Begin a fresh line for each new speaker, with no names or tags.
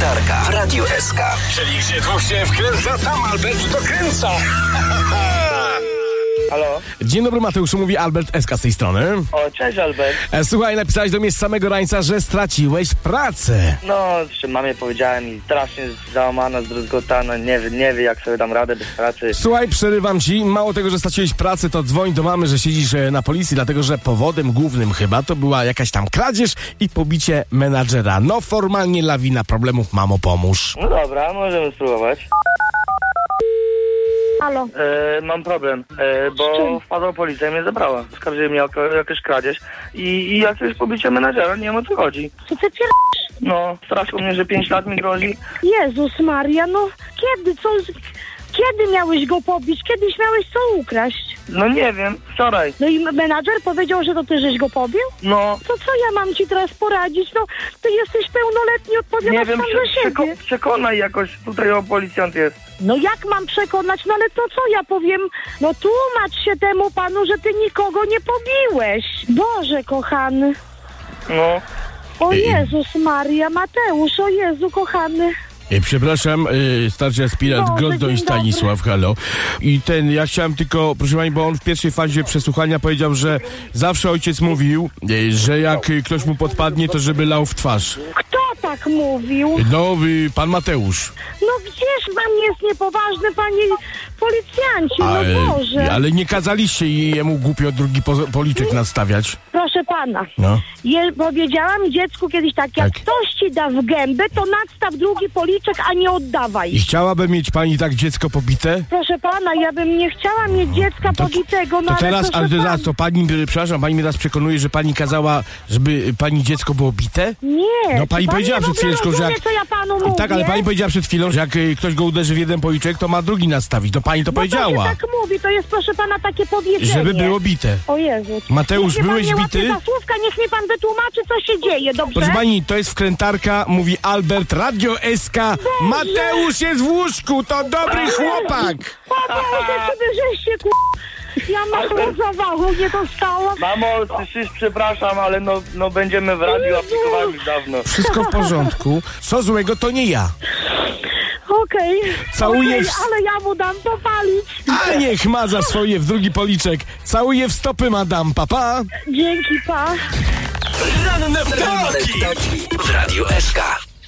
Wkrętarka w Radiu SK.
Czyli gdzie tu się wkręca, tam Albert dokręca.
Halo?
Dzień dobry, Mateuszu, mówi Albert SK z tej strony.
O, cześć Albert.
Słuchaj, napisałeś do mnie z samego rańca, że straciłeś pracę.
No, jeszcze mamie powiedziałem i strasznie załamana, zdruzgotana, nie wie jak sobie dam radę bez pracy.
Słuchaj, przerywam ci. Mało tego, że straciłeś pracę, to dzwoń do mamy, że siedzisz na policji, dlatego że powodem głównym chyba to była jakaś tam kradzież i pobicie menadżera. No, formalnie lawina problemów, mamo, pomóż.
No dobra, możemy spróbować.
Halo.
Mam problem, bo wpadła policja i mnie zabrała. Skarżyli mnie o jakąś kradzież i jakieś pobicie menadżera, nie wiem o co chodzi.
Co ty
No, straszył mnie, że 5 lat mi grozi.
Jezus Maria, no kiedy miałeś go pobić? Kiedyś miałeś co ukraść?
No nie wiem, wczoraj.
No i menadżer powiedział, że to ty żeś go pobił?
No.
To co ja mam ci teraz poradzić? No, ty jesteś pełnoletni,
Nie
odpowiadasz
wiem,
sam za siebie.
przekonaj jakoś, tutaj o policjant jest.
No jak mam przekonać? No ale to co ja powiem? No tłumacz się temu panu, że ty nikogo nie pobiłeś. Boże kochany.
No.
O Jezus Maria, Mateusz, o Jezu kochany.
Przepraszam, starszy aspirant
Boże,
Grozdoń
dzień
Stanisław, halo. I ja chciałem tylko, proszę pani, bo on w pierwszej fazie przesłuchania powiedział, że zawsze ojciec mówił, że jak ktoś mu podpadnie, to żeby lał w twarz.
Kto tak mówił?
No, pan Mateusz.
No gdzież pan jest niepoważny, panie policjanci, no Boże.
Ale nie kazaliście jemu głupio drugi policzek nastawiać.
Proszę pana,
No.
powiedziałam dziecku kiedyś tak, jak
Tak.
ktoś ci da w gębę, to nadstaw drugi policzek, a nie oddawaj.
I chciałaby mieć pani tak dziecko pobite?
Proszę pana, ja bym nie chciała mieć dziecka pobitego, no
To
ale
teraz,
proszę
ale
pana.
teraz to pani, przepraszam, pani mnie teraz przekonuje, że pani kazała, żeby pani dziecko było bite?
Nie,
No pani
czy
powiedziała
pan
przed chwileczką, że jak...
co ja panu mówię?
Tak, ale pani powiedziała przed chwilą, że jak ktoś go uderzy w jeden policzek, to ma drugi nastawić. To pani to
No
powiedziała.
to się tak mówi, to jest proszę pana takie powiedzenie.
Żeby było bite.
O Jezu.
Mateusz,
Niech mnie
byłeś
pan nie
bity?
łapie za słówka, niech mi pan wytłumaczy, co się dzieje, dobrze?
Proszę pani, to jest wkrętarka, mówi Albert, Radio SK. Mateusz jest w łóżku, to dobry chłopak.
Boże, sobie żeście ja machlozowału nie dostałam.
Mamo, słyszysz, przepraszam, ale no będziemy w radiu, aplikowałem już dawno.
Wszystko w porządku. Co złego, to nie ja.
Okej,
Całuję
ale ja mu dam popalić.
A niech ma za swoje w drugi policzek. Całuję w stopy, madam, papa.
Dzięki, pa.
Ranne ptaki
W Radiu SK.